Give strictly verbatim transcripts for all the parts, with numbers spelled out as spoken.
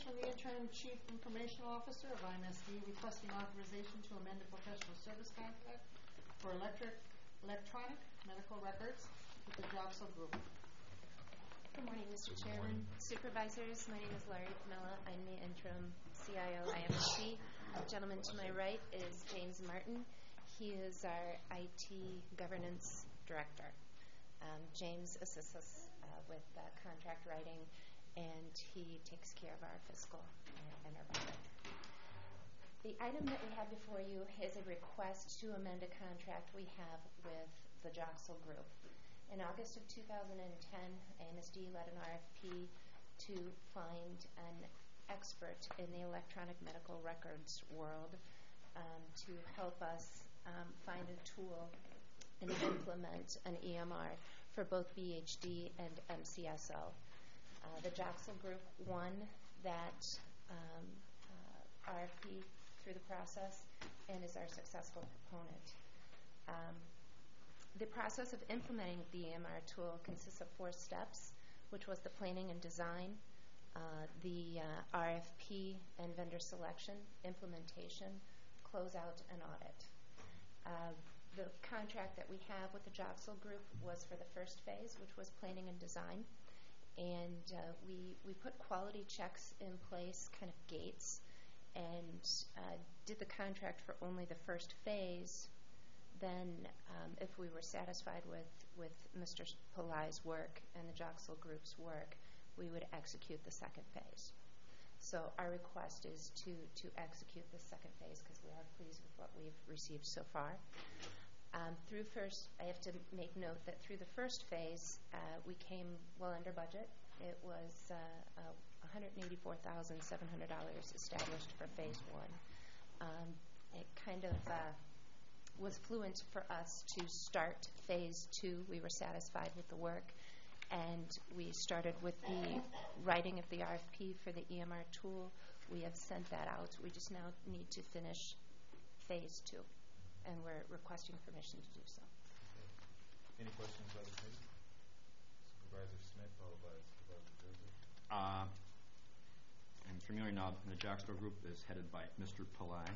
from the interim chief information officer of I M S D requesting authorization to amend a professional service contract for electric, electronic medical records with the Joxel Group. Good morning, Mister Good Chairman, morning. supervisors. My name is Laurie Camilla. I'm the interim C I O I M S D. The gentleman to my right is James Martin. He is our I T governance director. Um, James assists us uh, with uh, contract writing, and he takes care of our fiscal and, and our budget. The item that we have before you is a request to amend a contract we have with the Joxel Group. In August of two thousand ten, I M S D led an R F P to find an expert in the electronic medical records world um, to help us um, find a tool and implement an E M R for both B H D and M C S O. Uh, the Joxel Group won that um, uh, R F P through the process and is our successful proponent. Um, the process of implementing the E M R tool consists of four steps, which was the planning and design, uh, the uh, R F P and vendor selection, implementation, closeout, and audit. Uh, the contract that we have with the Joxel Group was for the first phase, which was planning and design. And uh, we, we put quality checks in place, kind of gates, and uh, did the contract for only the first phase. Then um, if we were satisfied with, with Mister Pillai's work and the Joxel Group's work, we would execute the second phase. So our request is to, to execute the second phase because we are pleased with what we've received so far. Um, through first, I have to make note that through the first phase, uh, we came well under budget. It was uh, uh, one hundred eighty-four thousand seven hundred dollars established for phase one. Um, it kind of uh, was fluent for us to start phase two. We were satisfied with the work, and we started with the writing of the R F P for the E M R tool. We have sent that out. We just now need to finish phase two, and we're requesting permission to do so. Okay. Any questions by the committee? Supervisor Smith, followed by Supervisor Joseph. Uh, I'm familiar now, the Joxel Group is headed by Mister Pillai.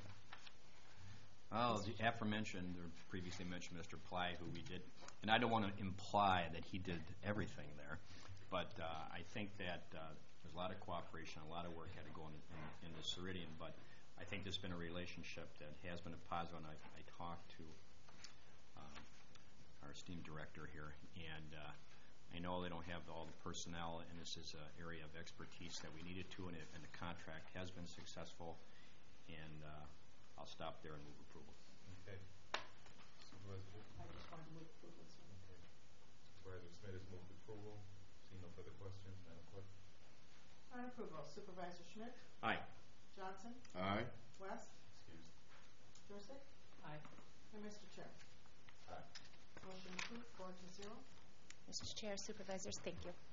Oh, the aforementioned, or previously mentioned Mister Pillai, who we did, and I don't want to imply that he did everything there, but uh, I think that uh, there's a lot of cooperation, a lot of work had to go in, in, in the Ceridian, but I think there's been a relationship that has been a positive, and I, I talked to um, our esteemed director here, and uh, I know they don't have all the personnel, and this is an area of expertise that we needed to, and, it, and the contract has been successful, and uh, I'll stop there and move approval. Okay. Supervisor Joseph. I just wanted to move approval. Okay. Supervisor Smith has moved approval. Seeing no further questions, Madam Clerk. On approval, Supervisor Schmidt, Aye. Johnson, Aye. West, Excuse. Joseph, Aye. and Mister Chair. Aye. Motion approved, four to zero. Mister Chair, supervisors, thank you.